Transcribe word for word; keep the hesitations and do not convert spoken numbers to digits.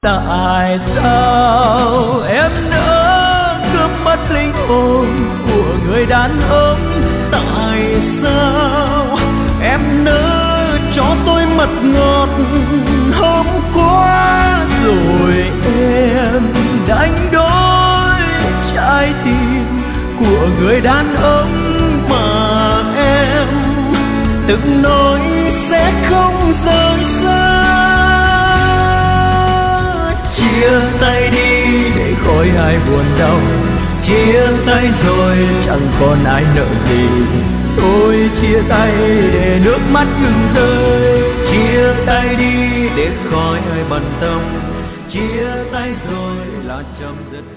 Tại sao em nỡ cướp mất linh hồn của người đàn ông? Tại sao em nỡ cho tôi mật ngọt hôm qua, rồi em đánh đổi trái tim của người đàn ông mà em từng nói sẽ không rời xa? Chia tay đi để khỏi ai buồn đau, chia tay rồi chẳng còn ai nợ gì. Tôi chia tay để nước mắt ngừng rơi, chia tay đi để khỏi ai bận tâm. Chia tay rồi là chấm dứt.